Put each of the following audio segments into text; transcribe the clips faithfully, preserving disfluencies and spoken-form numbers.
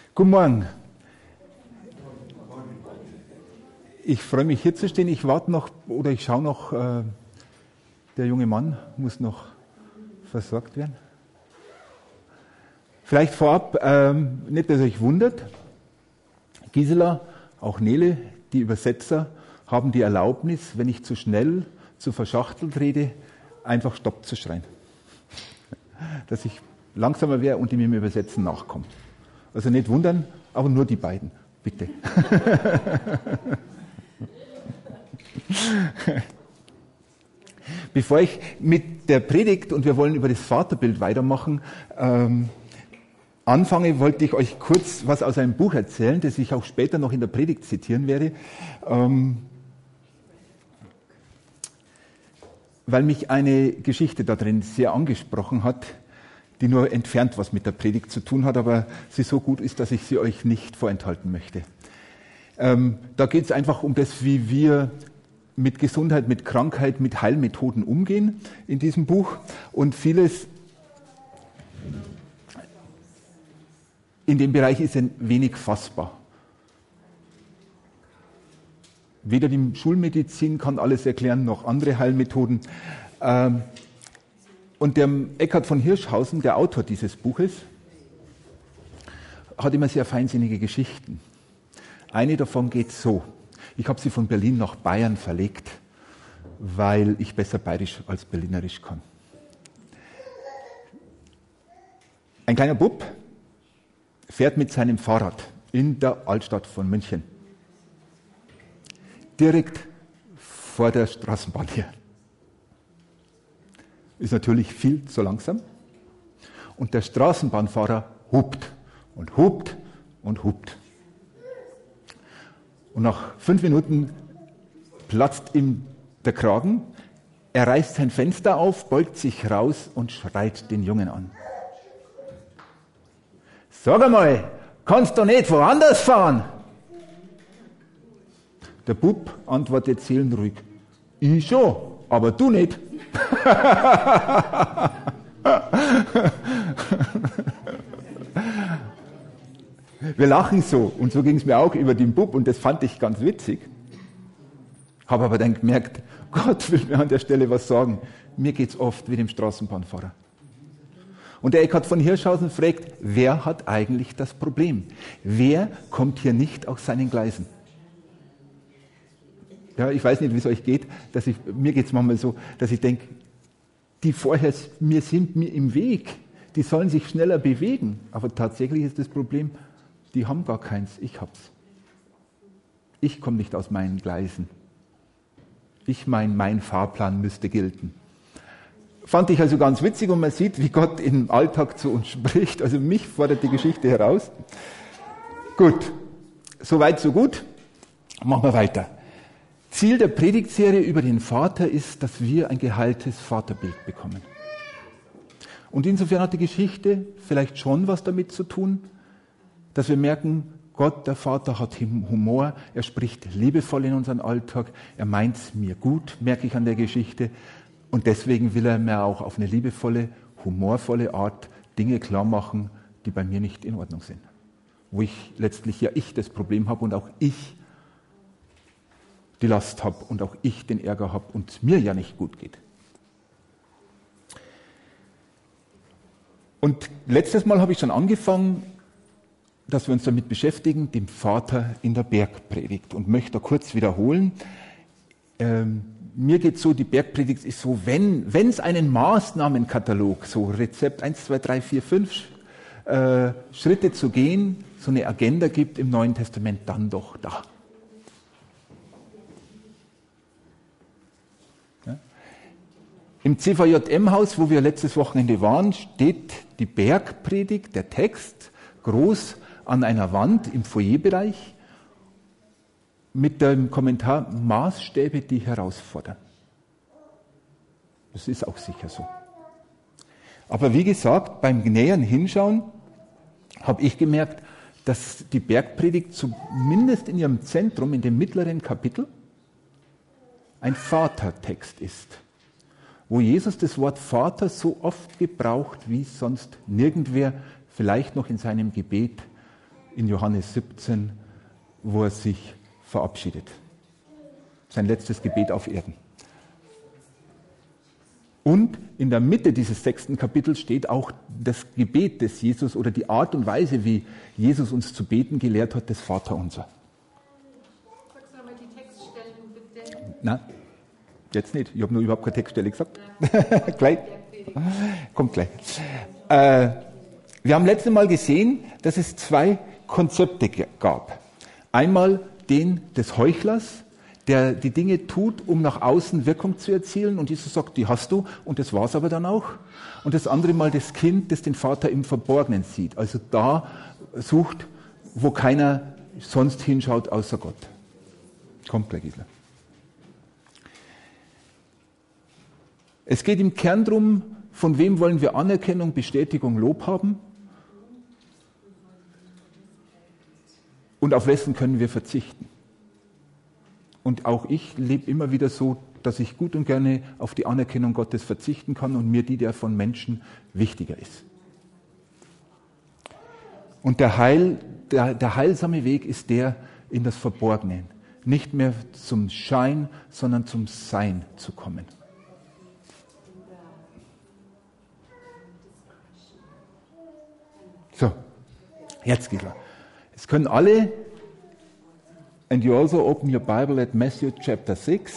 Guten Morgen. Ich freue mich, hier zu stehen. Ich warte noch, oder ich schaue noch, äh, der junge Mann muss noch versorgt werden. Vielleicht vorab, ähm, nicht, dass ihr euch wundert, Gisela, auch Nele, die Übersetzer, haben die Erlaubnis, wenn ich zu schnell, zu verschachtelt rede, einfach Stopp zu schreien. Dass ich langsamer wäre und die mir im Übersetzen nachkommen. Also nicht wundern, aber nur die beiden, bitte. Bevor ich mit der Predigt, und wir wollen über das Vaterbild weitermachen, ähm, anfange, wollte ich euch kurz was aus einem Buch erzählen, das ich auch später noch in der Predigt zitieren werde, ähm, weil mich eine Geschichte da drin sehr angesprochen hat, die nur entfernt was mit der Predigt zu tun hat, aber sie so gut ist, dass ich sie euch nicht vorenthalten möchte. Ähm, da geht es einfach um das, wie wir mit Gesundheit, mit Krankheit, mit Heilmethoden umgehen in diesem Buch. Und vieles in dem Bereich ist ein wenig fassbar. Weder die Schulmedizin kann alles erklären, noch andere Heilmethoden. Ähm, Und der Eckhard von Hirschhausen, der Autor dieses Buches, hat immer sehr feinsinnige Geschichten. Eine davon geht so. Ich habe sie von Berlin nach Bayern verlegt, weil ich besser Bayerisch als Berlinerisch kann. Ein kleiner Bub fährt mit seinem Fahrrad in der Altstadt von München. Direkt vor der Straßenbahn her. Ist natürlich viel zu langsam. Und der Straßenbahnfahrer hupt und hupt und hupt. Und nach fünf Minuten platzt ihm der Kragen. Er reißt sein Fenster auf, beugt sich raus und schreit den Jungen an. Sag einmal, kannst du nicht woanders fahren? Der Bub antwortet seelenruhig. Ich schon, aber du nicht. Wir lachen so, und so ging es mir auch über den Bub, und das fand ich ganz witzig. Habe aber dann gemerkt, Gott will mir an der Stelle was sagen. Mir geht es oft wie dem Straßenbahnfahrer. Und der Eckhard von Hirschhausen fragt, wer hat eigentlich das Problem? Wer kommt hier nicht aus seinen Gleisen? Ja, ich weiß nicht, wie es euch geht, dass ich, mir geht es manchmal so, dass ich denke, die vorher mir sind mir im Weg, die sollen sich schneller bewegen. Aber tatsächlich ist das Problem, die haben gar keins, ich hab's. Ich komme nicht aus meinen Gleisen. Ich meine, mein Fahrplan müsste gelten. Fand ich also ganz witzig, und man sieht, wie Gott im Alltag zu uns spricht. Also mich fordert die Geschichte heraus. Gut, soweit, so gut. Machen wir weiter. Ziel der Predigtserie über den Vater ist, dass wir ein geheiltes Vaterbild bekommen. Und insofern hat die Geschichte vielleicht schon was damit zu tun, dass wir merken, Gott, der Vater, hat Humor, er spricht liebevoll in unseren Alltag, er meint es mir gut, merke ich an der Geschichte. Und deswegen will er mir auch auf eine liebevolle, humorvolle Art Dinge klar machen, die bei mir nicht in Ordnung sind. Wo ich letztlich ja ich das Problem habe und auch ich die Last habe und auch ich den Ärger habe und es mir ja nicht gut geht. Und letztes Mal habe ich schon angefangen, dass wir uns damit beschäftigen, dem Vater in der Bergpredigt, und möchte da kurz wiederholen. Ähm, mir geht so, die Bergpredigt ist so, wenn es einen Maßnahmenkatalog, so Rezept eins, zwei, drei, vier, fünf äh, Schritte zu gehen, so eine Agenda gibt im Neuen Testament, dann doch da. Im C V J M-Haus, wo wir letztes Wochenende waren, steht die Bergpredigt, der Text, groß an einer Wand im Foyerbereich mit dem Kommentar Maßstäbe, die herausfordern. Das ist auch sicher so. Aber wie gesagt, beim näheren Hinschauen habe ich gemerkt, dass die Bergpredigt zumindest in ihrem Zentrum, in dem mittleren Kapitel, ein Vatertext ist, wo Jesus das Wort Vater so oft gebraucht wie sonst nirgendwer, vielleicht noch in seinem Gebet in Johannes siebzehn, wo er sich verabschiedet. Sein letztes Gebet auf Erden. Und in der Mitte dieses sechsten Kapitels steht auch das Gebet des Jesus oder die Art und Weise, wie Jesus uns zu beten gelehrt hat, das Vaterunser. Sagst du mal die Textstellen bitte? Nein, jetzt nicht. Ich habe nur überhaupt keine Textstelle gesagt. Gleich. Kommt gleich. Äh, wir haben letztes Mal gesehen, dass es zwei Konzepte gab. Einmal den des Heuchlers, der die Dinge tut, um nach außen Wirkung zu erzielen. Und Jesus sagt, die hast du, und das war's aber dann auch. Und das andere Mal das Kind, das den Vater im Verborgenen sieht. Also da sucht, wo keiner sonst hinschaut, außer Gott. Kommt gleich, Gisela. Es geht im Kern darum, von wem wollen wir Anerkennung, Bestätigung, Lob haben? Und auf wessen können wir verzichten? Und auch ich lebe immer wieder so, dass ich gut und gerne auf die Anerkennung Gottes verzichten kann und mir die der von Menschen wichtiger ist. Und der, Heil, der, der heilsame Weg ist der in das Verborgene. Nicht mehr zum Schein, sondern zum Sein zu kommen. So, jetzt geht's. Es können alle, and you also open your Bible at Matthew chapter six.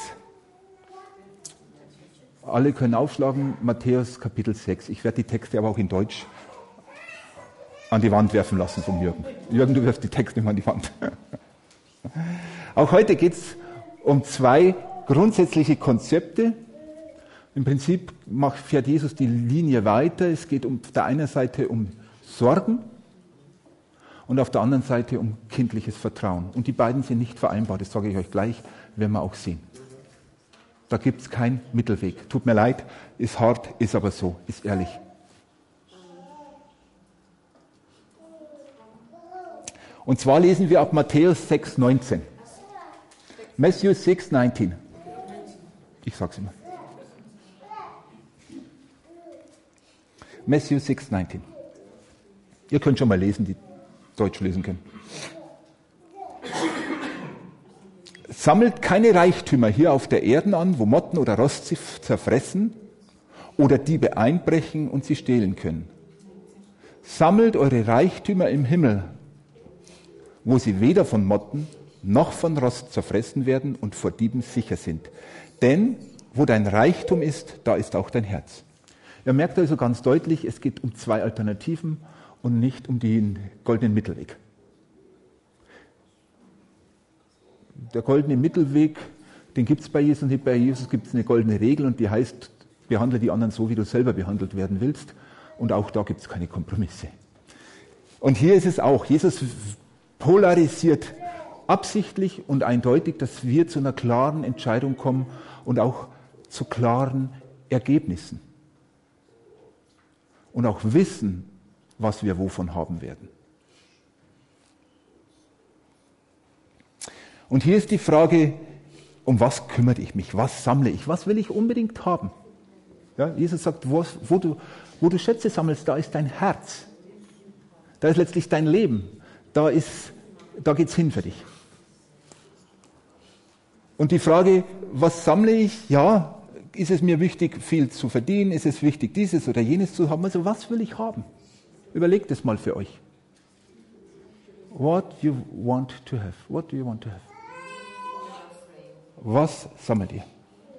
Alle können aufschlagen, Matthäus Kapitel sechs. Ich werde die Texte aber auch in Deutsch an die Wand werfen lassen von Jürgen. Jürgen, du wirfst die Texte immer an die Wand. Auch heute geht es um zwei grundsätzliche Konzepte. Im Prinzip macht, fährt Jesus die Linie weiter. Es geht um, auf der einen Seite um Sorgen und auf der anderen Seite um kindliches Vertrauen. Und die beiden sind nicht vereinbar, das sage ich euch gleich, werden wir auch sehen. Da gibt es keinen Mittelweg. Tut mir leid, ist hart, ist aber so, ist ehrlich. Und zwar lesen wir ab Matthäus sechs neunzehn. Matthew six nineteen. Ich sag's immer. Matthew six neunzehn. Ihr könnt schon mal lesen, die Deutsch lesen können. Sammelt keine Reichtümer hier auf der Erde an, wo Motten oder Rost sie zerfressen oder Diebe einbrechen und sie stehlen können. Sammelt eure Reichtümer im Himmel, wo sie weder von Motten noch von Rost zerfressen werden und vor Dieben sicher sind. Denn wo dein Reichtum ist, da ist auch dein Herz. Ihr merkt also ganz deutlich, es geht um zwei Alternativen und nicht um den goldenen Mittelweg. Der goldene Mittelweg, den gibt es bei Jesus nicht. Bei Jesus gibt es eine goldene Regel und die heißt, behandle die anderen so, wie du selber behandelt werden willst. Und auch da gibt es keine Kompromisse. Und hier ist es auch. Jesus polarisiert absichtlich und eindeutig, dass wir zu einer klaren Entscheidung kommen und auch zu klaren Ergebnissen. Und auch wissen, was wir wovon haben werden. Und hier ist die Frage, um was kümmere ich mich? Was sammle ich? Was will ich unbedingt haben? Ja, Jesus sagt, wo, wo, du, wo du Schätze sammelst, da ist dein Herz. Da ist letztlich dein Leben. Da, ist, da geht's hin für dich. Und die Frage, was sammle ich? Ja, ist es mir wichtig, viel zu verdienen? Ist es wichtig, dieses oder jenes zu haben? Also was will ich haben? Überlegt es mal für euch. What you want to have? What do you want to have? Was sammelt ihr?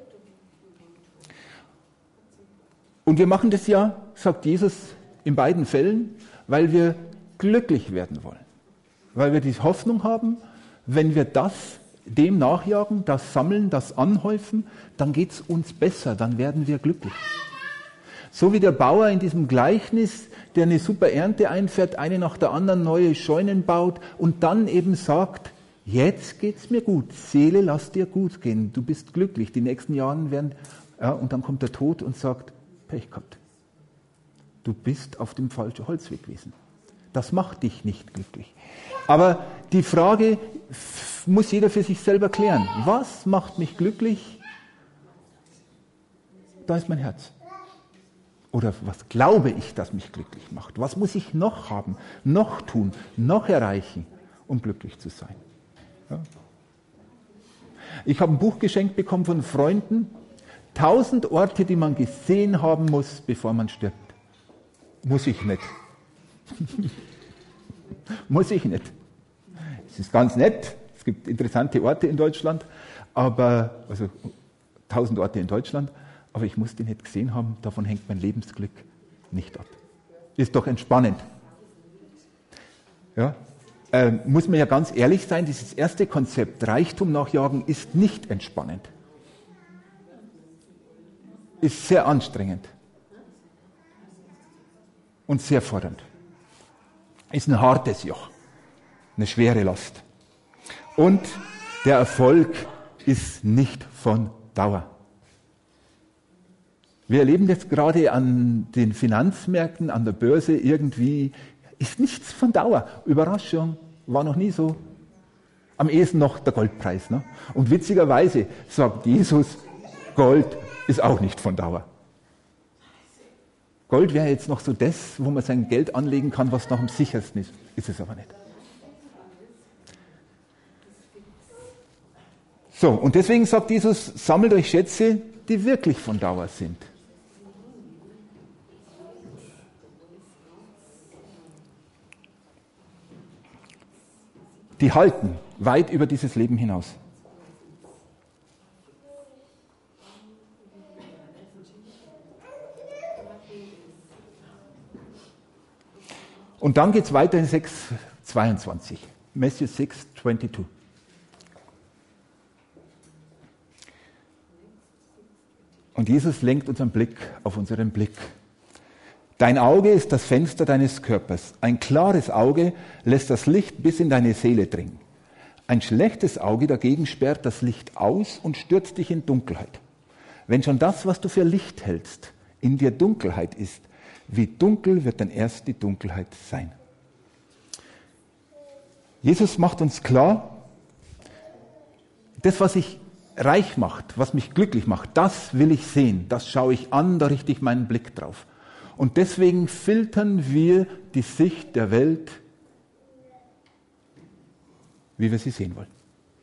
Und wir machen das ja, sagt Jesus, in beiden Fällen, weil wir glücklich werden wollen. Weil wir die Hoffnung haben, wenn wir das, dem nachjagen, das sammeln, das anhäufen, dann geht es uns besser, dann werden wir glücklich. So wie der Bauer in diesem Gleichnis, der eine super Ernte einfährt, eine nach der anderen neue Scheunen baut und dann eben sagt, jetzt geht's mir gut, Seele, lass dir gut gehen, du bist glücklich, die nächsten Jahre werden, ja, und dann kommt der Tod und sagt, Pech gehabt, du bist auf dem falschen Holzweg gewesen. Das macht dich nicht glücklich. Aber die Frage muss jeder für sich selber klären. Was macht mich glücklich? Da ist mein Herz. Oder was glaube ich, das mich glücklich macht? Was muss ich noch haben, noch tun, noch erreichen, um glücklich zu sein? Ja. Ich habe ein Buch geschenkt bekommen von Freunden, tausend Orte, die man gesehen haben muss, bevor man stirbt. Muss ich nicht. Muss ich nicht. Es ist ganz nett, es gibt interessante Orte in Deutschland, aber, also tausend Orte in Deutschland, aber ich muss die nicht gesehen haben, davon hängt mein Lebensglück nicht ab. Ist doch entspannend. Ja? Ähm, muss man ja ganz ehrlich sein, dieses erste Konzept, Reichtum nachjagen, ist nicht entspannend. Ist sehr anstrengend. Und sehr fordernd. Ist ein hartes Joch. Eine schwere Last. Und der Erfolg ist nicht von Dauer. Wir erleben jetzt gerade an den Finanzmärkten, an der Börse irgendwie, ist nichts von Dauer. Überraschung, war noch nie so. Am ehesten noch der Goldpreis. Ne? Und witzigerweise sagt Jesus, Gold ist auch nicht von Dauer. Gold wäre jetzt noch so das, wo man sein Geld anlegen kann, was noch am sichersten ist. Ist es aber nicht. So, und deswegen sagt Jesus, sammelt euch Schätze, die wirklich von Dauer sind. Die halten weit über dieses Leben hinaus. Und dann geht es weiter in sechs zweiundzwanzig. Matthew six twenty-two. Und Jesus lenkt unseren Blick auf unseren Blick. Dein Auge ist das Fenster deines Körpers. Ein klares Auge lässt das Licht bis in deine Seele dringen. Ein schlechtes Auge dagegen sperrt das Licht aus und stürzt dich in Dunkelheit. Wenn schon das, was du für Licht hältst, in dir Dunkelheit ist, wie dunkel wird dann erst die Dunkelheit sein? Jesus macht uns klar, das, was ich reich macht, was mich glücklich macht, das will ich sehen, das schaue ich an, da richte ich meinen Blick drauf. Und deswegen filtern wir die Sicht der Welt, wie wir sie sehen wollen.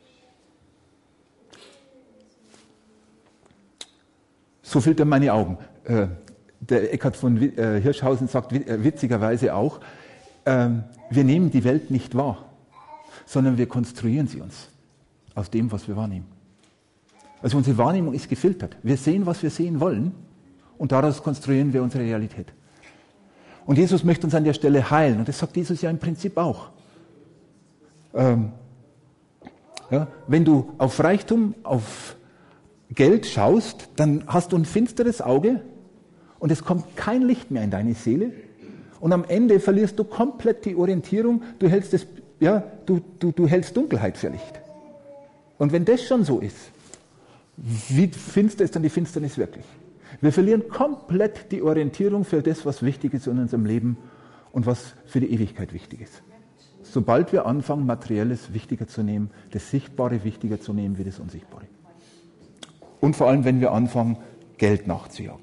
So filtern meine Augen. Äh, der Eckhard von äh, Hirschhausen sagt äh, witzigerweise auch, äh, wir nehmen die Welt nicht wahr, sondern wir konstruieren sie uns aus dem, was wir wahrnehmen. Also unsere Wahrnehmung ist gefiltert. Wir sehen, was wir sehen wollen und daraus konstruieren wir unsere Realität. Und Jesus möchte uns an der Stelle heilen und das sagt Jesus ja im Prinzip auch. Ähm, ja, wenn du auf Reichtum, auf Geld schaust, dann hast du ein finsteres Auge und es kommt kein Licht mehr in deine Seele und am Ende verlierst du komplett die Orientierung, du hältst, das, ja, du, du, du hältst Dunkelheit für Licht. Und wenn das schon so ist, wie finster ist dann die Finsternis wirklich? Wir verlieren komplett die Orientierung für das, was wichtig ist in unserem Leben und was für die Ewigkeit wichtig ist. Sobald wir anfangen, Materielles wichtiger zu nehmen, das Sichtbare wichtiger zu nehmen wie das Unsichtbare. Und vor allem, wenn wir anfangen, Geld nachzujagen.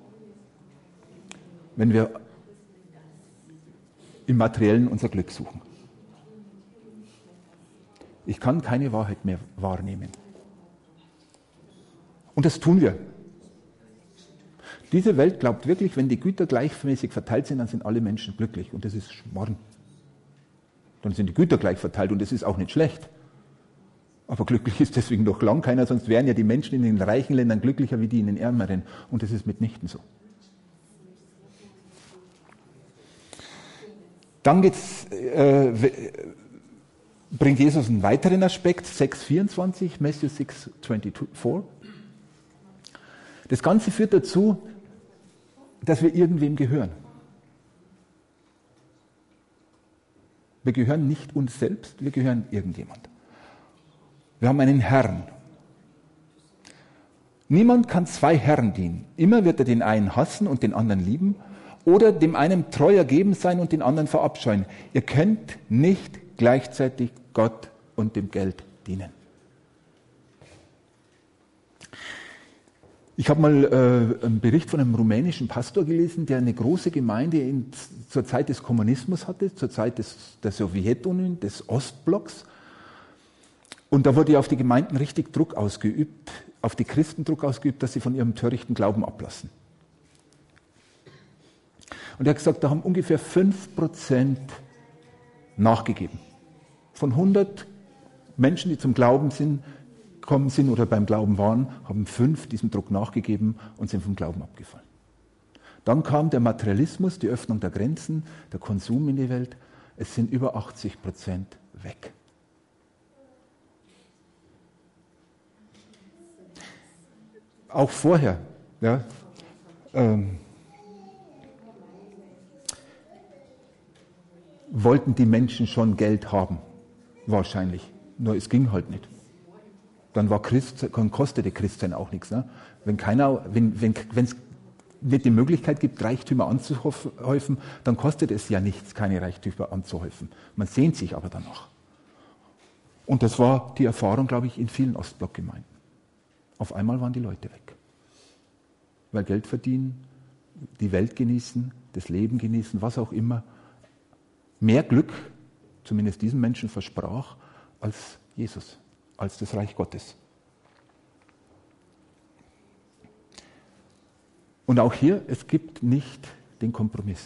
Wenn wir im Materiellen unser Glück suchen. Ich kann keine Wahrheit mehr wahrnehmen. Und das tun wir. Diese Welt glaubt wirklich, wenn die Güter gleichmäßig verteilt sind, dann sind alle Menschen glücklich. Und das ist Schmarrn. Dann sind die Güter gleich verteilt und das ist auch nicht schlecht. Aber glücklich ist deswegen noch lang keiner, sonst wären ja die Menschen in den reichen Ländern glücklicher wie die in den ärmeren. Und das ist mitnichten so. Dann geht's, äh, bringt Jesus einen weiteren Aspekt, sechs vierundzwanzig, Matthew six twenty-four. Das Ganze führt dazu, dass wir irgendwem gehören. Wir gehören nicht uns selbst, wir gehören irgendjemand. Wir haben einen Herrn. Niemand kann zwei Herren dienen. Immer wird er den einen hassen und den anderen lieben oder dem einen treu ergeben sein und den anderen verabscheuen. Ihr könnt nicht gleichzeitig Gott und dem Geld dienen. Ich habe mal äh, einen Bericht von einem rumänischen Pastor gelesen, der eine große Gemeinde in, zur Zeit des Kommunismus hatte, zur Zeit des, der Sowjetunion, des Ostblocks. Und da wurde ja auf die Gemeinden richtig Druck ausgeübt, auf die Christen Druck ausgeübt, dass sie von ihrem törichten Glauben ablassen. Und er hat gesagt, da haben ungefähr fünf Prozent nachgegeben. Von hundert Menschen, die zum Glauben sind, gekommen sind oder beim Glauben waren, haben fünf diesem Druck nachgegeben und sind vom Glauben abgefallen. Dann kam der Materialismus, die Öffnung der Grenzen, der Konsum in die Welt. Es sind über achtzig Prozent weg. Auch vorher, ja, ähm, wollten die Menschen schon Geld haben, wahrscheinlich. Nur es ging halt nicht. Dann war Christ, kostete Christsein auch nichts. Ne? Wenn keiner, wenn wenn wenn es nicht die Möglichkeit gibt, Reichtümer anzuhäufen, dann kostet es ja nichts, keine Reichtümer anzuhäufen. Man sehnt sich aber danach. Und das war die Erfahrung, glaube ich, in vielen Ostblockgemeinden. Auf einmal waren die Leute weg. Weil Geld verdienen, die Welt genießen, das Leben genießen, was auch immer, mehr Glück, zumindest diesen Menschen versprach, als Jesus, als das Reich Gottes. Und auch hier, es gibt nicht den Kompromiss.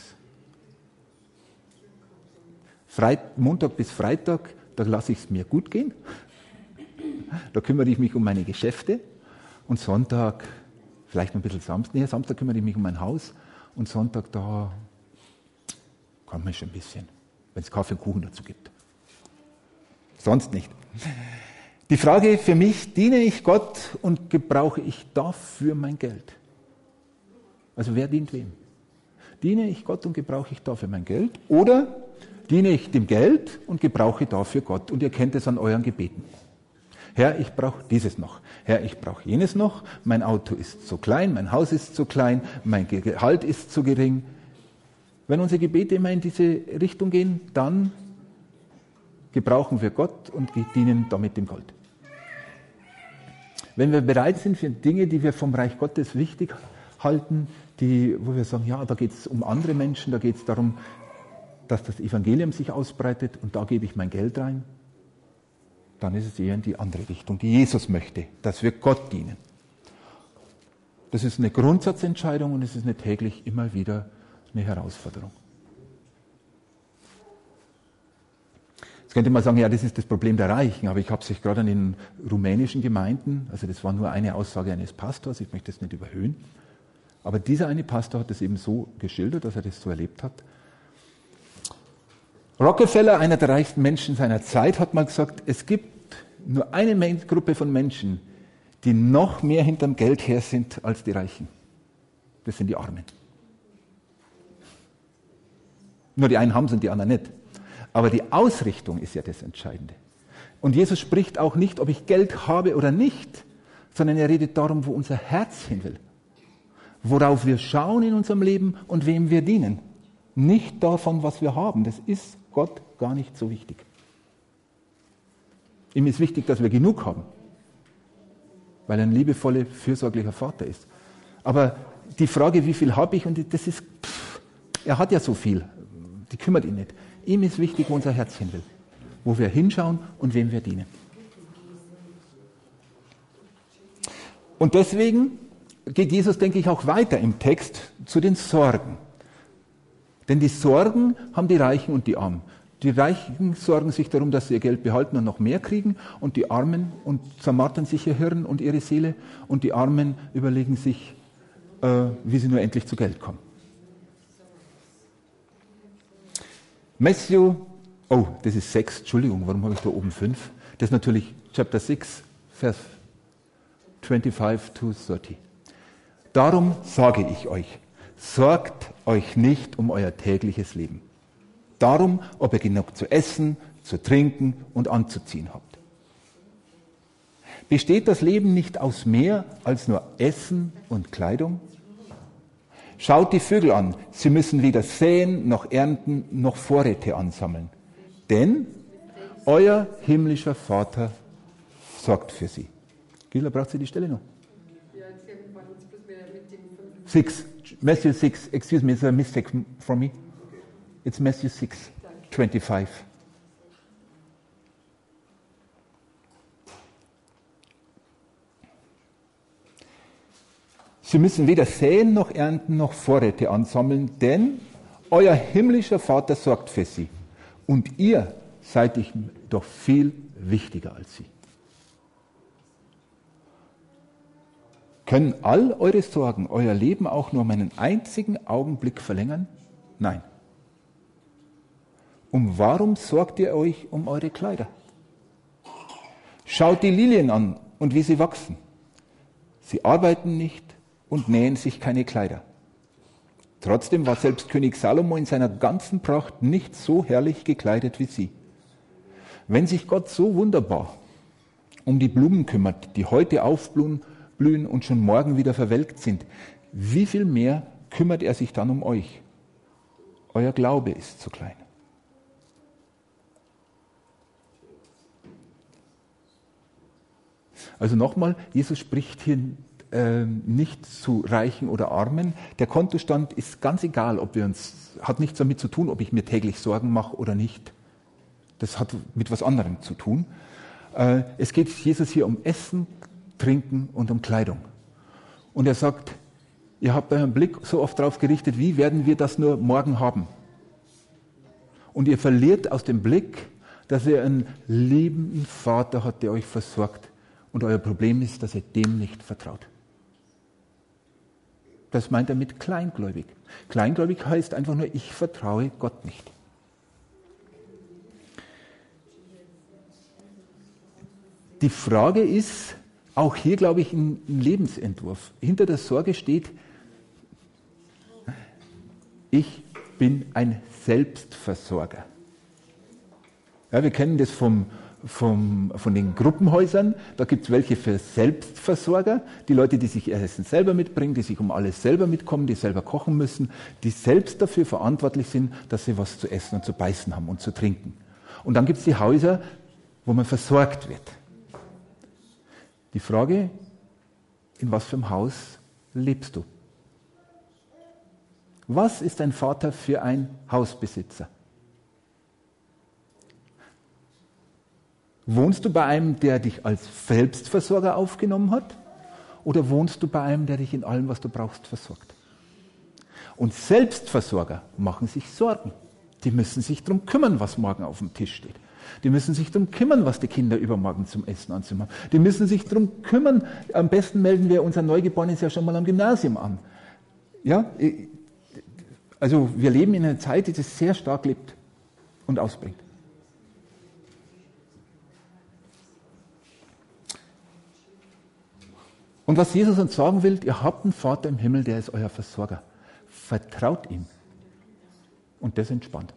Freit- Montag bis Freitag, da lasse ich es mir gut gehen. Da kümmere ich mich um meine Geschäfte. Und Sonntag, vielleicht noch ein bisschen Samstag, nee, Samstag kümmere ich mich um mein Haus. Und Sonntag, da kann man schon ein bisschen, wenn es Kaffee und Kuchen dazu gibt. Sonst nicht. Die Frage für mich, diene ich Gott und gebrauche ich dafür mein Geld? Also wer dient wem? Diene ich Gott und gebrauche ich dafür mein Geld? Oder diene ich dem Geld und gebrauche dafür Gott? Und ihr kennt es an euren Gebeten. Herr, ich brauche dieses noch. Herr, ich brauche jenes noch. Mein Auto ist zu klein, mein Haus ist zu klein, mein Gehalt ist zu gering. Wenn unsere Gebete immer in diese Richtung gehen, dann gebrauchen wir Gott und dienen damit dem Gold. Wenn wir bereit sind für Dinge, die wir vom Reich Gottes wichtig halten, die, wo wir sagen, ja, da geht es um andere Menschen, da geht es darum, dass das Evangelium sich ausbreitet und da gebe ich mein Geld rein, dann ist es eher in die andere Richtung, die Jesus möchte, dass wir Gott dienen. Das ist eine Grundsatzentscheidung und es ist eine täglich immer wieder eine Herausforderung. Jetzt könnte man sagen, ja, das ist das Problem der Reichen, aber ich habe es gerade an den rumänischen Gemeinden, also das war nur eine Aussage eines Pastors, ich möchte das nicht überhöhen, aber dieser eine Pastor hat es eben so geschildert, dass er das so erlebt hat. Rockefeller, einer der reichsten Menschen seiner Zeit, hat mal gesagt, es gibt nur eine Gruppe von Menschen, die noch mehr hinterm Geld her sind als die Reichen. Das sind die Armen. Nur die einen haben es und die anderen nicht. Aber die Ausrichtung ist ja das Entscheidende. Und Jesus spricht auch nicht, ob ich Geld habe oder nicht, sondern er redet darum, wo unser Herz hin will. Worauf wir schauen in unserem Leben und wem wir dienen. Nicht davon, was wir haben. Das ist Gott gar nicht so wichtig. Ihm ist wichtig, dass wir genug haben, weil er ein liebevoller, fürsorglicher Vater ist. Aber die Frage, wie viel habe ich, und das ist, pff, er hat ja so viel, die kümmert ihn nicht. Ihm ist wichtig, wo unser Herz hin will, wo wir hinschauen und wem wir dienen. Und deswegen geht Jesus, denke ich, auch weiter im Text zu den Sorgen. Denn die Sorgen haben die Reichen und die Armen. Die Reichen sorgen sich darum, dass sie ihr Geld behalten und noch mehr kriegen, und die Armen und zermartern sich ihr Hirn und ihre Seele, und die Armen überlegen sich, äh, wie sie nur endlich zu Geld kommen. Matthew, oh, das ist sechs, Entschuldigung, warum habe ich da oben fünf? Das ist natürlich Chapter sechs, Vers fünfundzwanzig to dreißig. Darum sage ich euch, sorgt euch nicht um euer tägliches Leben. Darum, ob ihr genug zu essen, zu trinken und anzuziehen habt. Besteht das Leben nicht aus mehr als nur Essen und Kleidung? Schaut die Vögel an, sie müssen weder säen, noch ernten, noch Vorräte ansammeln. Denn euer himmlischer Vater sorgt für sie. Gila, braucht sie die Stelle noch? Ja, jetzt irgendwann ins six. Matthew six. Excuse me, it's a mistake from me. It's Matthew six, twenty-five. Sie müssen weder säen noch ernten noch Vorräte ansammeln, denn euer himmlischer Vater sorgt für sie. Und ihr seid ihm doch viel wichtiger als sie. Können all eure Sorgen euer Leben auch nur um einen einzigen Augenblick verlängern? Nein. Und warum sorgt ihr euch um eure Kleider? Schaut die Lilien an und wie sie wachsen. Sie arbeiten nicht und nähen sich keine Kleider. Trotzdem war selbst König Salomo in seiner ganzen Pracht nicht so herrlich gekleidet wie sie. Wenn sich Gott so wunderbar um die Blumen kümmert, die heute aufblühen blühen und schon morgen wieder verwelkt sind, wie viel mehr kümmert er sich dann um euch? Euer Glaube ist zu klein. Also nochmal, Jesus spricht hier äh, nicht zu Reichen oder Armen. Der Kontostand ist ganz egal, ob wir uns, hat nichts damit zu tun, ob ich mir täglich Sorgen mache oder nicht. Das hat mit was anderem zu tun. Äh, es geht Jesus hier um Essen, Trinken und um Kleidung. Und er sagt, ihr habt euren Blick so oft darauf gerichtet, wie werden wir das nur morgen haben? Und ihr verliert aus dem Blick, dass ihr einen liebenden Vater habt, der euch versorgt. Und euer Problem ist, dass ihr dem nicht vertraut. Das meint er mit kleingläubig. Kleingläubig heißt einfach nur, ich vertraue Gott nicht. Die Frage ist, auch hier glaube ich ein Lebensentwurf. Hinter der Sorge steht, ich bin ein Selbstversorger. Ja, wir kennen das vom, vom, von den Gruppenhäusern. Da gibt es welche für Selbstversorger, die Leute, die sich ihr Essen selber mitbringen, die sich um alles selber mitkommen, die selber kochen müssen, die selbst dafür verantwortlich sind, dass sie was zu essen und zu beißen haben und zu trinken. Und dann gibt es die Häuser, wo man versorgt wird. Die Frage, in was für einem Haus lebst du? Was ist dein Vater für ein Hausbesitzer? Wohnst du bei einem, der dich als Selbstversorger aufgenommen hat? Oder wohnst du bei einem, der dich in allem, was du brauchst, versorgt? Und Selbstversorger machen sich Sorgen. Die müssen sich darum kümmern, was morgen auf dem Tisch steht. Die müssen sich darum kümmern, was die Kinder übermorgen zum Essen anzumachen. Die müssen sich darum kümmern. Am besten melden wir unser Neugeborenes ja schon mal am Gymnasium an. Ja, also wir leben in einer Zeit, die das sehr stark lebt und ausbringt. Und was Jesus uns sagen will, ihr habt einen Vater im Himmel, der ist euer Versorger. Vertraut ihm. Und das entspannt.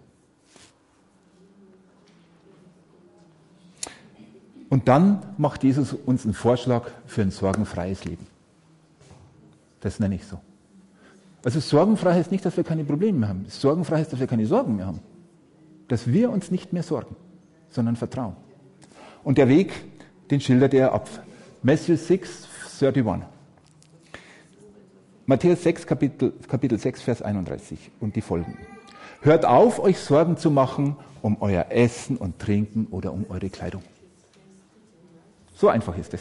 Und dann macht Jesus uns einen Vorschlag für ein sorgenfreies Leben. Das nenne ich so. Also sorgenfrei heißt nicht, dass wir keine Probleme mehr haben. Sorgenfrei heißt, dass wir keine Sorgen mehr haben. Dass wir uns nicht mehr sorgen, sondern vertrauen. Und der Weg, den schildert er ab. Matthew six, einunddreißig. Matthäus sechs, Kapitel, Kapitel sechs, Vers einunddreißig und die folgenden. Hört auf, euch Sorgen zu machen um euer Essen und Trinken oder um eure Kleidung. So einfach ist es.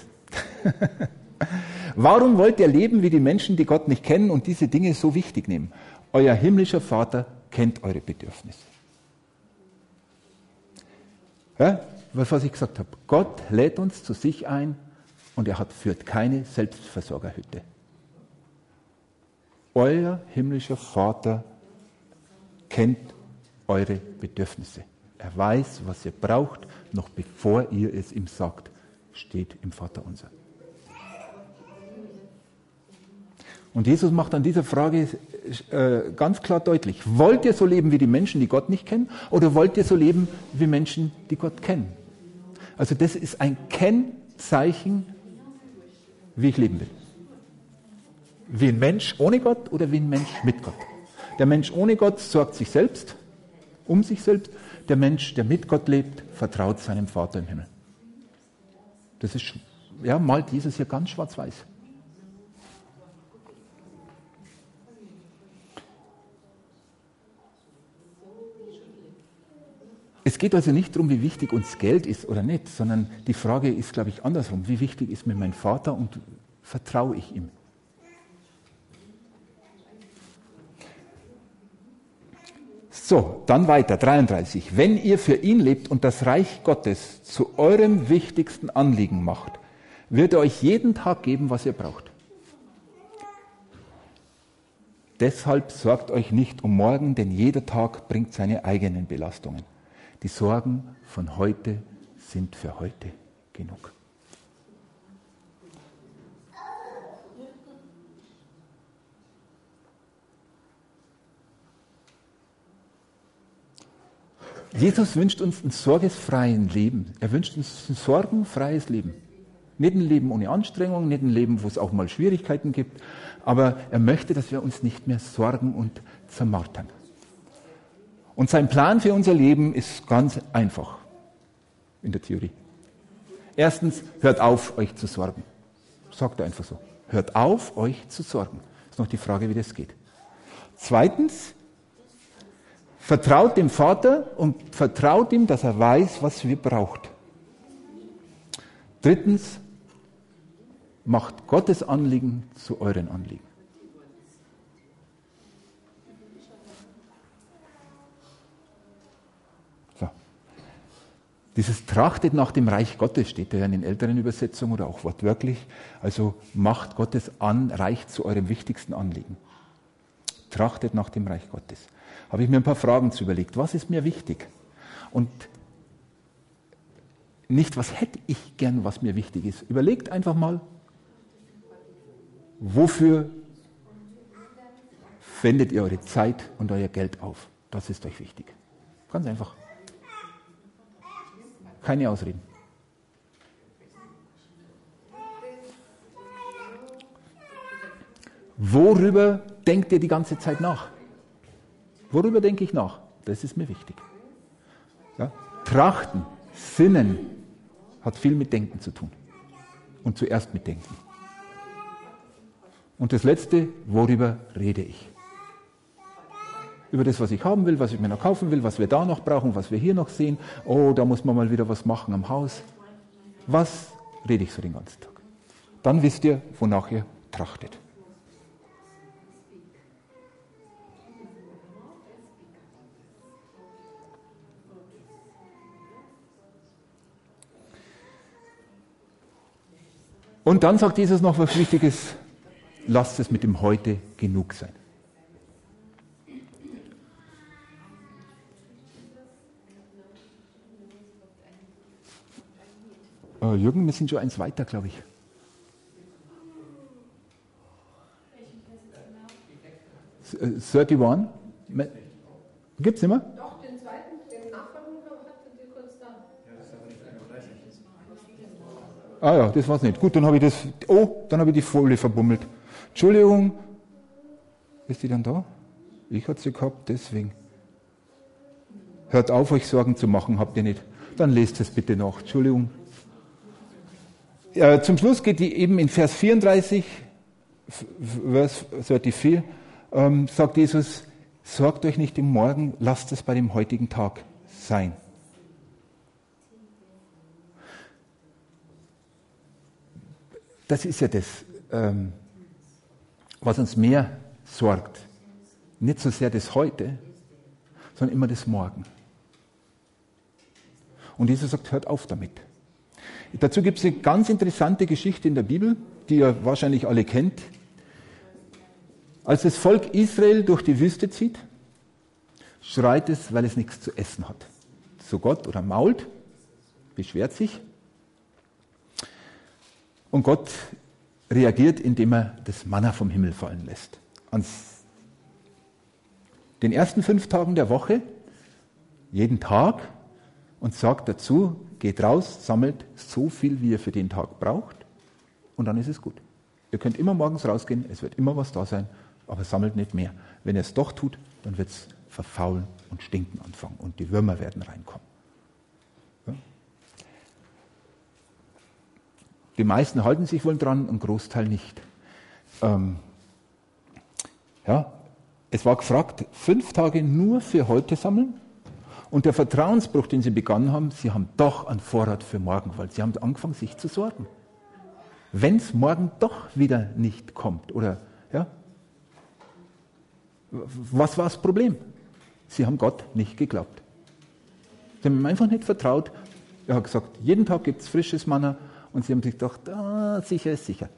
Warum wollt ihr leben wie die Menschen, die Gott nicht kennen und diese Dinge so wichtig nehmen? Euer himmlischer Vater kennt eure Bedürfnisse. Ja, was ich gesagt habe. Gott lädt uns zu sich ein und er hat, führt keine Selbstversorgerhütte. Euer himmlischer Vater kennt eure Bedürfnisse. Er weiß, was ihr braucht, noch bevor ihr es ihm sagt. Steht im Vaterunser. Und Jesus macht an dieser Frage äh, ganz klar deutlich, wollt ihr so leben wie die Menschen, die Gott nicht kennen, oder wollt ihr so leben wie Menschen, die Gott kennen? Also das ist ein Kennzeichen, wie ich leben will. Wie ein Mensch ohne Gott oder wie ein Mensch mit Gott. Der Mensch ohne Gott sorgt sich selbst, um sich selbst. Der Mensch, der mit Gott lebt, vertraut seinem Vater im Himmel. Das ist, ja, malt Jesus hier ganz schwarz-weiß. Es geht also nicht darum, wie wichtig uns Geld ist oder nicht, sondern die Frage ist, glaube ich, andersrum. Wie wichtig ist mir mein Vater und vertraue ich ihm? So, dann weiter, dreiunddreißig. Wenn ihr für ihn lebt und das Reich Gottes zu eurem wichtigsten Anliegen macht, wird er euch jeden Tag geben, was ihr braucht. Deshalb sorgt euch nicht um morgen, denn jeder Tag bringt seine eigenen Belastungen. Die Sorgen von heute sind für heute genug. Jesus wünscht uns ein sorgenfreies Leben. Er wünscht uns ein sorgenfreies Leben. Nicht ein Leben ohne Anstrengung, nicht ein Leben, wo es auch mal Schwierigkeiten gibt, aber er möchte, dass wir uns nicht mehr sorgen und zermartern. Und sein Plan für unser Leben ist ganz einfach in der Theorie. Erstens, hört auf, euch zu sorgen. Sagt er einfach so. Hört auf, euch zu sorgen. Ist noch die Frage, wie das geht. Zweitens, vertraut dem Vater und vertraut ihm, dass er weiß, was wir braucht. Drittens, macht Gottes Anliegen zu euren Anliegen. So. Dieses trachtet nach dem Reich Gottes steht ja in den älteren Übersetzungen oder auch wortwörtlich. Also macht Gottes an, Reich zu eurem wichtigsten Anliegen. Trachtet nach dem Reich Gottes. Habe ich mir ein paar Fragen zu überlegt. Was ist mir wichtig? Und nicht, was hätte ich gern, was mir wichtig ist. Überlegt einfach mal, wofür wendet ihr eure Zeit und euer Geld auf? Das ist euch wichtig. Ganz einfach. Keine Ausreden. Worüber denkt ihr die ganze Zeit nach? Worüber denke ich nach? Das ist mir wichtig. Ja? Trachten, Sinnen hat viel mit Denken zu tun. Und zuerst mit Denken. Und das Letzte, worüber rede ich? Über das, was ich haben will, was ich mir noch kaufen will, was wir da noch brauchen, was wir hier noch sehen. Oh, da muss man mal wieder was machen am Haus. Was rede ich so den ganzen Tag? Dann wisst ihr, wonach ihr trachtet. Und dann sagt Jesus noch was Wichtiges, lasst es mit dem Heute genug sein. Äh, Jürgen, wir sind schon eins weiter, glaube ich. einunddreißig? Gibt es nicht mehr? Doch, den zweiten, den Nachfolger hattet ihr kurz da. Ja, das ist aber nicht einunddreißig. Ah ja, das war's nicht. Gut, dann habe ich das. Oh, dann habe ich die Folie verbummelt. Entschuldigung. Ist die dann da? Ich hatte sie gehabt, deswegen. Hört auf, euch Sorgen zu machen, habt ihr nicht. Dann lest es bitte nach. Entschuldigung. Ja, zum Schluss geht die eben in Vers vierunddreißig, Vers vierunddreißig, ähm, sagt Jesus, sorgt euch nicht im Morgen, lasst es bei dem heutigen Tag sein. Das ist ja das, ähm, was uns mehr sorgt. Nicht so sehr das Heute, sondern immer das Morgen. Und Jesus sagt, hört auf damit. Dazu gibt es eine ganz interessante Geschichte in der Bibel, die ihr wahrscheinlich alle kennt. Als das Volk Israel durch die Wüste zieht, schreit es, weil es nichts zu essen hat. Zu Gott oder mault, beschwert sich. Und Gott reagiert, indem er das Manna vom Himmel fallen lässt. An den ersten fünf Tagen der Woche, jeden Tag, und sagt dazu, geht raus, sammelt so viel, wie ihr für den Tag braucht, und dann ist es gut. Ihr könnt immer morgens rausgehen, es wird immer was da sein, aber sammelt nicht mehr. Wenn ihr es doch tut, dann wird es verfaulen und stinken anfangen und die Würmer werden reinkommen. Ja? Die meisten halten sich wohl dran, ein Großteil nicht. Ähm, ja, es war gefragt, fünf Tage nur für heute sammeln Und der Vertrauensbruch, den sie begonnen haben, sie haben doch einen Vorrat für morgen, weil sie haben angefangen, sich zu sorgen. Wenn es morgen doch wieder nicht kommt, oder, ja, was war das Problem? Sie haben Gott nicht geglaubt. Sie haben ihm einfach nicht vertraut. Er hat gesagt, jeden Tag gibt es frisches Manna, und sie haben sich gedacht, ah, sicher ist sicher.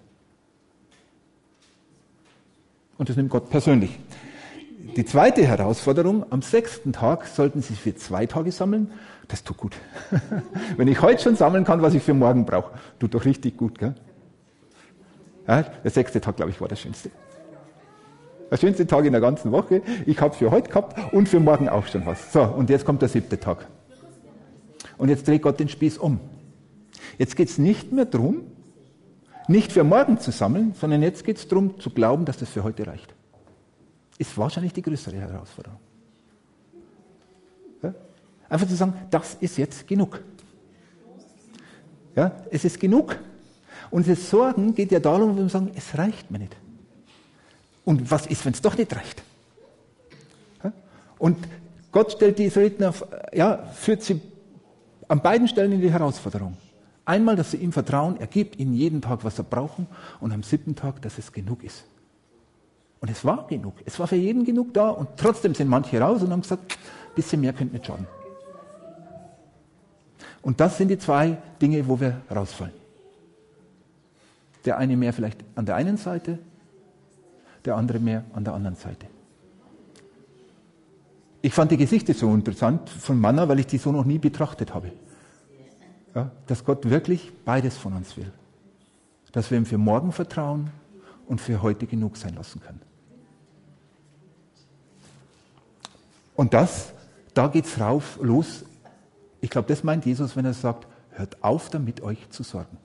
Und das nimmt Gott persönlich. Die zweite Herausforderung, am sechsten Tag sollten Sie für zwei Tage sammeln. Das tut gut. Wenn ich heute schon sammeln kann, was ich für morgen brauche, tut doch richtig gut. Gell? Ja, der sechste Tag, glaube ich, war der schönste. Der schönste Tag in der ganzen Woche. Ich habe für heute gehabt und für morgen auch schon was. So, und jetzt kommt der siebte Tag. Und jetzt dreht Gott den Spieß um. Jetzt geht es nicht mehr darum, nicht für morgen zu sammeln, sondern jetzt geht es darum, zu glauben, dass das für heute reicht. Ist wahrscheinlich die größere Herausforderung. Ja? Einfach zu sagen, das ist jetzt genug. Ja? Es ist genug. Und das Sorgen geht ja darum, dass wir sagen, es reicht mir nicht. Und was ist, wenn es doch nicht reicht? Ja? Und Gott stellt die Israeliten auf, ja, führt sie an beiden Stellen in die Herausforderung. Einmal, dass sie ihm vertrauen, er gibt ihnen jeden Tag, was sie brauchen, und am siebten Tag, dass es genug ist. Und es war genug. Es war für jeden genug da, und trotzdem sind manche raus und haben gesagt, ein bisschen mehr könnte nicht schaden. Und das sind die zwei Dinge, wo wir rausfallen. Der eine mehr vielleicht an der einen Seite, der andere mehr an der anderen Seite. Ich fand die Geschichte so interessant von Manna, weil ich die so noch nie betrachtet habe. Ja, dass Gott wirklich beides von uns will. Dass wir ihm für morgen vertrauen und für heute genug sein lassen können. Und das, da geht's rauf, los. Ich glaube, das meint Jesus, wenn er sagt, hört auf damit, euch zu sorgen.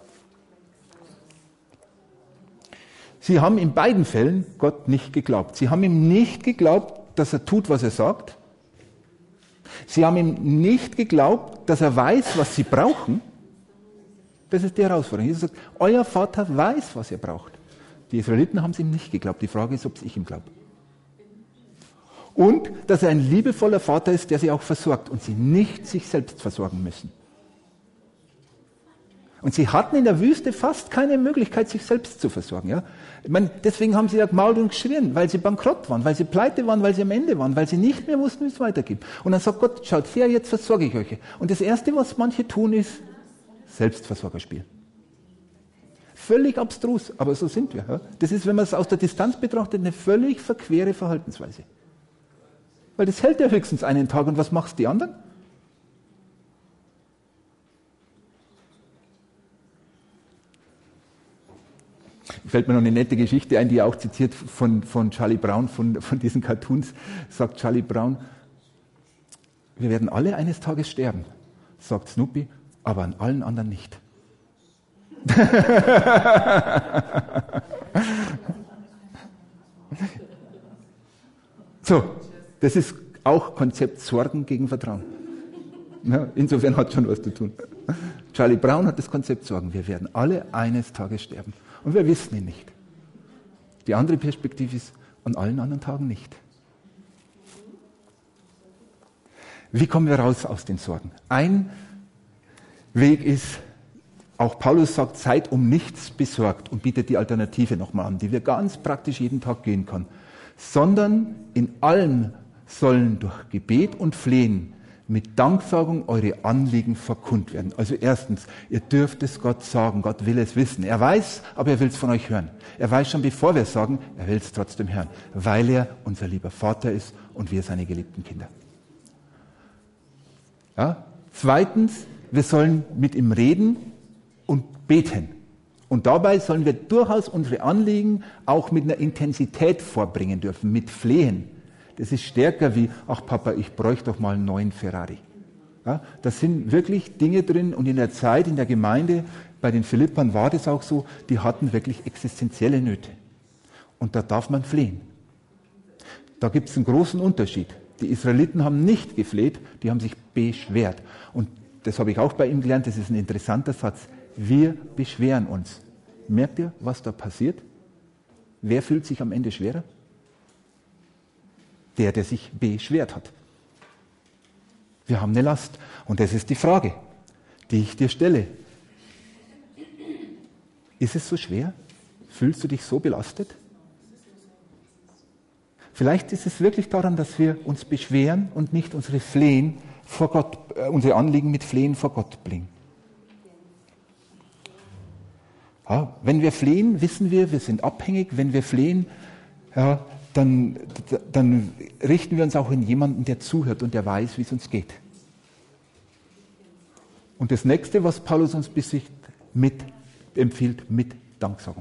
Sie haben in beiden Fällen Gott nicht geglaubt. Sie haben ihm nicht geglaubt, dass er tut, was er sagt. Sie haben ihm nicht geglaubt, dass er weiß, was sie brauchen. Das ist die Herausforderung. Jesus sagt, euer Vater weiß, was ihr braucht. Die Israeliten haben es ihm nicht geglaubt. Die Frage ist, ob es ich ihm glaube. Und, dass er ein liebevoller Vater ist, der sie auch versorgt und sie nicht sich selbst versorgen müssen. Und sie hatten in der Wüste fast keine Möglichkeit, sich selbst zu versorgen. Ja? Ich meine, deswegen haben sie ja gemault und geschrien, weil sie bankrott waren, weil sie pleite waren, weil sie am Ende waren, weil sie nicht mehr wussten, wie es weitergeht. Und dann sagt Gott, schaut her, jetzt versorge ich euch. Und das Erste, was manche tun, ist Selbstversorgerspiel. Völlig abstrus, aber so sind wir. Ja? Das ist, wenn man es aus der Distanz betrachtet, eine völlig verquere Verhaltensweise. Weil das hält ja höchstens einen Tag, und was machst die anderen? Fällt mir noch eine nette Geschichte ein, die auch zitiert von, von Charlie Brown, von, von diesen Cartoons, sagt Charlie Brown, wir werden alle eines Tages sterben, sagt Snoopy, aber an allen anderen nicht. So, das ist auch Konzept Sorgen gegen Vertrauen. Ja, insofern hat es schon was zu tun. Charlie Brown hat das Konzept Sorgen, wir werden alle eines Tages sterben. Und wir wissen ihn nicht. Die andere Perspektive ist, an allen anderen Tagen nicht. Wie kommen wir raus aus den Sorgen? Ein Weg ist, auch Paulus sagt, seid um nichts besorgt und bietet die Alternative nochmal an, die wir ganz praktisch jeden Tag gehen können. Sondern in allem sollen durch Gebet und Flehen mit Danksagung eure Anliegen verkund werden. Also erstens, ihr dürft es Gott sagen, Gott will es wissen. Er weiß, aber er will es von euch hören. Er weiß schon, bevor wir es sagen, er will es trotzdem hören, weil er unser lieber Vater ist und wir seine geliebten Kinder. Ja? Zweitens, wir sollen mit ihm reden und beten. Und dabei sollen wir durchaus unsere Anliegen auch mit einer Intensität vorbringen dürfen, mit Flehen. Das ist stärker wie, ach Papa, ich bräuchte doch mal einen neuen Ferrari. Ja, das sind wirklich Dinge drin, und in der Zeit, in der Gemeinde, bei den Philippern war das auch so, die hatten wirklich existenzielle Nöte. Und da darf man flehen. Da gibt es einen großen Unterschied. Die Israeliten haben nicht gefleht, die haben sich beschwert. Und das habe ich auch bei ihm gelernt, das ist ein interessanter Satz. Wir beschweren uns. Merkt ihr, was da passiert? Wer fühlt sich am Ende schwerer? Der, der sich beschwert hat. Wir haben eine Last. Und das ist die Frage, die ich dir stelle. Ist es so schwer? Fühlst du dich so belastet? Vielleicht ist es wirklich daran, dass wir uns beschweren und nicht unsere Flehen vor Gott, äh, unsere Anliegen mit Flehen vor Gott bringen. Ja, wenn wir flehen, wissen wir, wir sind abhängig. Wenn wir flehen, ja, dann, dann richten wir uns auch in jemanden, der zuhört und der weiß, wie es uns geht. Und das Nächste, was Paulus uns besicht, mit, empfiehlt, mit Danksagung.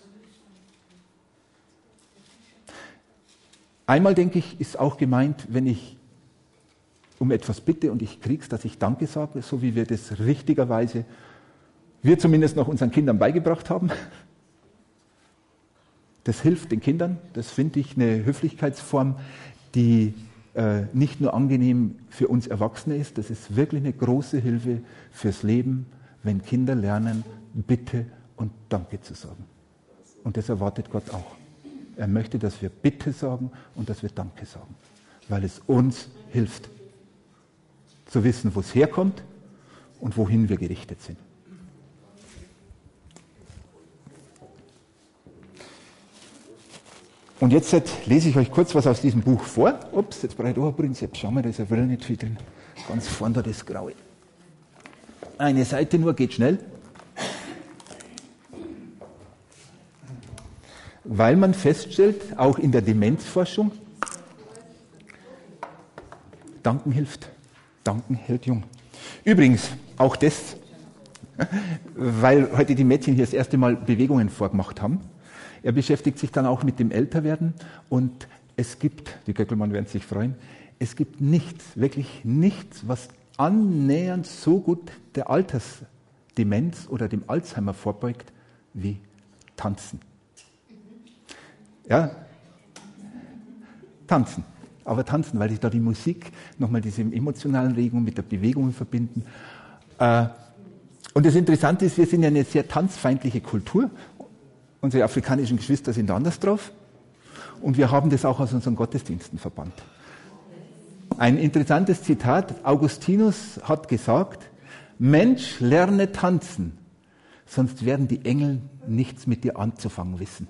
Einmal, denke ich, ist auch gemeint, wenn ich um etwas bitte und ich krieg's, dass ich Danke sage, so wie wir das richtigerweise, wir zumindest noch unseren Kindern beigebracht haben. Das hilft den Kindern. Das finde ich eine Höflichkeitsform, die äh, nicht nur angenehm für uns Erwachsene ist, das ist wirklich eine große Hilfe fürs Leben, wenn Kinder lernen, Bitte und Danke zu sagen. Und das erwartet Gott auch. Er möchte, dass wir Bitte sagen und dass wir Danke sagen, weil es uns hilft, zu wissen, wo es herkommt und wohin wir gerichtet sind. Und jetzt lese ich euch kurz was aus diesem Buch vor. Ups, jetzt brauche ich doch ein Prinzip. Schau mal, da ist eine Brille nicht viel drin. Ganz vorne da das Graue. Eine Seite nur, geht schnell. Weil man feststellt, auch in der Demenzforschung, Danken hilft. Danken hält jung. Übrigens, auch das, weil heute die Mädchen hier das erste Mal Bewegungen vorgemacht haben. Er beschäftigt sich dann auch mit dem Älterwerden und es gibt, die Göckelmann werden sich freuen, es gibt nichts, wirklich nichts, was annähernd so gut der Altersdemenz oder dem Alzheimer vorbeugt, wie Tanzen. Ja, tanzen. Aber tanzen, weil sich da die Musik nochmal diese emotionalen Regungen mit der Bewegung verbinden. Und das Interessante ist, wir sind ja eine sehr tanzfeindliche Kultur. Unsere afrikanischen Geschwister sind anders drauf. Und wir haben das auch aus unseren Gottesdiensten verbannt. Ein interessantes Zitat. Augustinus hat gesagt, Mensch, lerne tanzen, sonst werden die Engel nichts mit dir anzufangen wissen.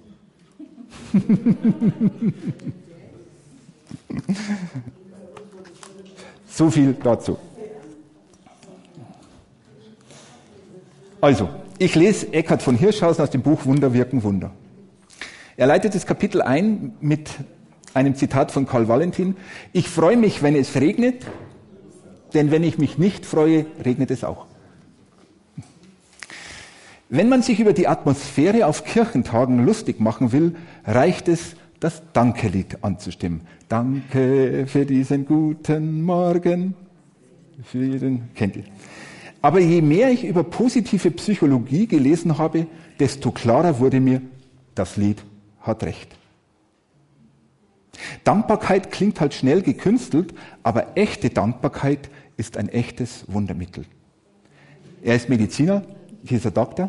So viel dazu. Also, ich lese Eckhard von Hirschhausen aus dem Buch Wunder wirken Wunder. Er leitet das Kapitel ein mit einem Zitat von Karl Valentin. Ich freue mich, wenn es regnet, denn wenn ich mich nicht freue, regnet es auch. Wenn man sich über die Atmosphäre auf Kirchentagen lustig machen will, reicht es, das Danke-Lied anzustimmen. Danke für diesen guten Morgen. Für jeden, kennt ihr. Aber je mehr ich über positive Psychologie gelesen habe, desto klarer wurde mir, das Lied hat recht. Dankbarkeit klingt halt schnell gekünstelt, aber echte Dankbarkeit ist ein echtes Wundermittel. Er ist Mediziner, hier ist er Doktor.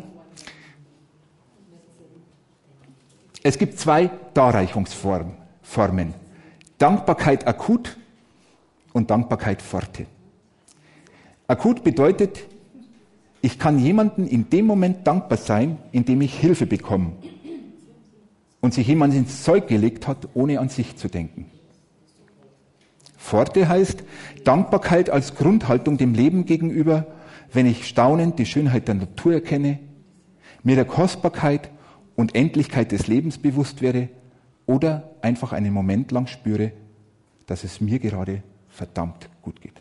Es gibt zwei Darreichungsformen. Dankbarkeit akut und Dankbarkeit forte. Akut bedeutet, ich kann jemandem in dem Moment dankbar sein, in dem ich Hilfe bekomme und sich jemand ins Zeug gelegt hat, ohne an sich zu denken. Forte heißt Dankbarkeit als Grundhaltung dem Leben gegenüber, wenn ich staunend die Schönheit der Natur erkenne, mir der Kostbarkeit und Endlichkeit des Lebens bewusst werde oder einfach einen Moment lang spüre, dass es mir gerade verdammt gut geht.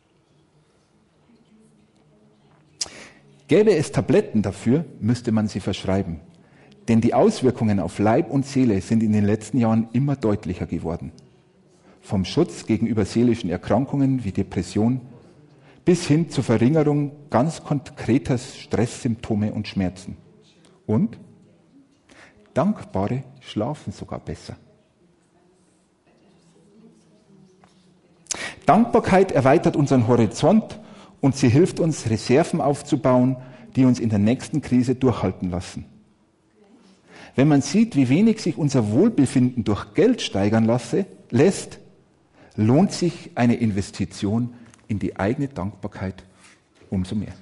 Gäbe es Tabletten dafür, müsste man sie verschreiben. Denn die Auswirkungen auf Leib und Seele sind in den letzten Jahren immer deutlicher geworden. Vom Schutz gegenüber seelischen Erkrankungen wie Depression bis hin zur Verringerung ganz konkreter Stresssymptome und Schmerzen. Und Dankbare schlafen sogar besser. Dankbarkeit erweitert unseren Horizont und sie hilft uns, Reserven aufzubauen, die uns in der nächsten Krise durchhalten lassen. Wenn man sieht, wie wenig sich unser Wohlbefinden durch Geld steigern lasse, lässt, lohnt sich eine Investition in die eigene Dankbarkeit umso mehr.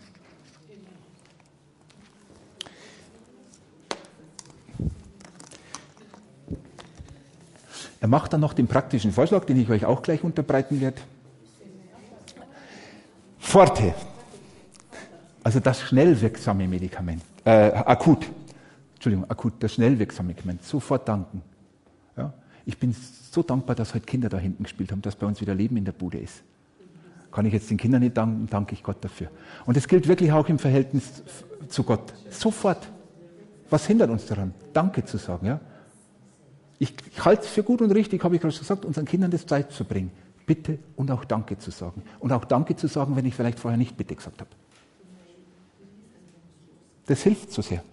Er macht dann noch den praktischen Vorschlag, den ich euch auch gleich unterbreiten werde. Forte, also das schnell wirksame Medikament, äh, akut, Entschuldigung, akut, das schnell wirksame Medikament, sofort danken. Ja? Ich bin so dankbar, dass heute Kinder da hinten gespielt haben, dass bei uns wieder Leben in der Bude ist. Kann ich jetzt den Kindern nicht danken, danke ich Gott dafür. Und das gilt wirklich auch im Verhältnis zu Gott. Sofort. Was hindert uns daran? Danke zu sagen. Ja? Ich, ich halte es für gut und richtig, habe ich gerade schon gesagt, unseren Kindern das Zeit zu bringen. Bitte und auch Danke zu sagen. Und auch Danke zu sagen, wenn ich vielleicht vorher nicht Bitte gesagt habe. Das hilft so sehr.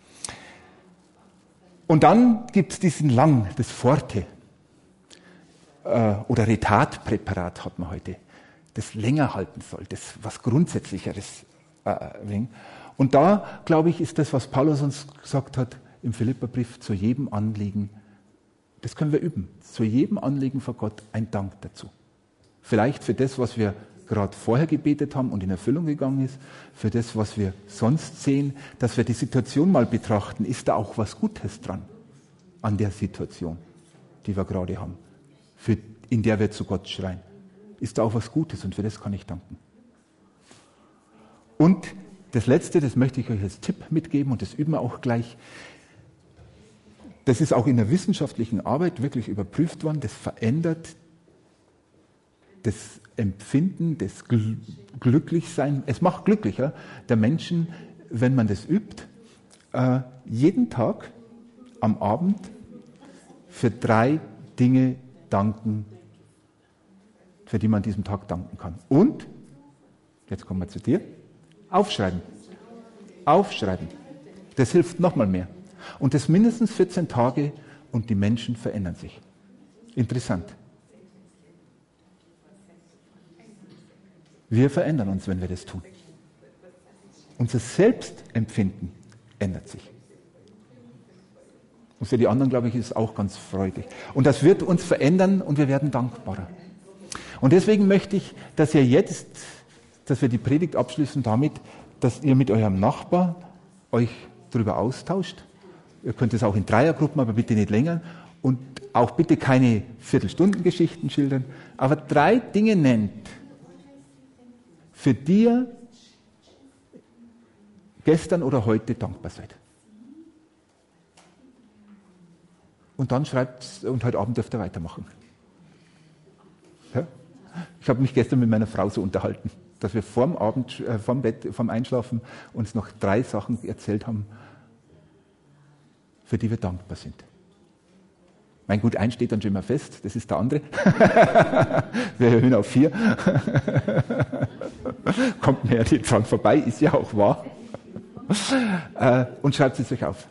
Und dann gibt es diesen Lang, das Forte. Äh, oder Retardpräparat hat man heute. Das länger halten soll, das was Grundsätzlicheres äh, bringt. Und da, glaube ich, ist das, was Paulus uns gesagt hat im Philipperbrief, zu jedem Anliegen, das können wir üben, zu jedem Anliegen vor Gott ein Dank dazu. Vielleicht für das, was wir gerade vorher gebetet haben und in Erfüllung gegangen ist, für das, was wir sonst sehen, dass wir die Situation mal betrachten, ist da auch was Gutes dran an der Situation, die wir gerade haben, für, in der wir zu Gott schreien. Ist da auch was Gutes und für das kann ich danken. Und das Letzte, das möchte ich euch als Tipp mitgeben und das üben wir auch gleich. Das ist auch in der wissenschaftlichen Arbeit wirklich überprüft worden. Das verändert das Empfinden, das Gl- Glücklichsein. Es macht glücklicher der Menschen, wenn man das übt, äh, jeden Tag am Abend für drei Dinge danken, für die man an diesem Tag danken kann. Und, jetzt kommen wir zu dir, aufschreiben. Aufschreiben. Das hilft nochmal mehr. Und das mindestens vierzehn Tage und die Menschen verändern sich. Interessant. Wir verändern uns, wenn wir das tun. Unser Selbstempfinden ändert sich. Und für die anderen, glaube ich, ist es auch ganz freudig. Und das wird uns verändern und wir werden dankbarer. Und deswegen möchte ich, dass ihr jetzt, dass wir die Predigt abschließen damit, dass ihr mit eurem Nachbar euch darüber austauscht. Ihr könnt es auch in Dreiergruppen, aber bitte nicht länger. Und auch bitte keine Viertelstunden-Geschichten schildern, aber drei Dinge nennt, für die ihr gestern oder heute dankbar seid. Und dann schreibt, und heute Abend dürft ihr weitermachen. Ja? Ich habe mich gestern mit meiner Frau so unterhalten, dass wir vorm Abend, äh, vorm Bett, vorm Einschlafen uns noch drei Sachen erzählt haben, für die wir dankbar sind. Mein gut, eins steht dann schon immer fest, das ist der andere. Wir erhöhen auf vier. Kommt mir ja nicht dran vorbei, ist ja auch wahr. Äh, und schreibt es euch auf.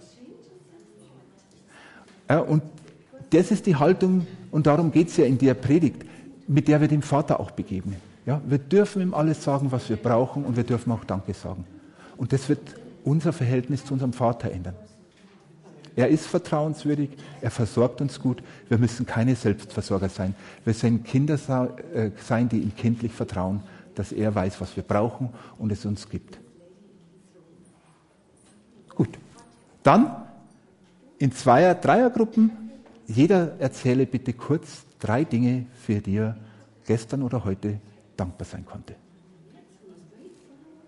Ja, und das ist die Haltung, und darum geht es ja in der Predigt, mit der wir dem Vater auch begegnen. Ja, wir dürfen ihm alles sagen, was wir brauchen, und wir dürfen auch Danke sagen. Und das wird unser Verhältnis zu unserem Vater ändern. Er ist vertrauenswürdig, er versorgt uns gut. Wir müssen keine Selbstversorger sein. Wir sollen Kinder sein, die ihm kindlich vertrauen, dass er weiß, was wir brauchen und es uns gibt. Gut, dann in Zweier-, Dreiergruppen, jeder erzähle bitte kurz drei Dinge, für die er gestern oder heute dankbar sein konnte.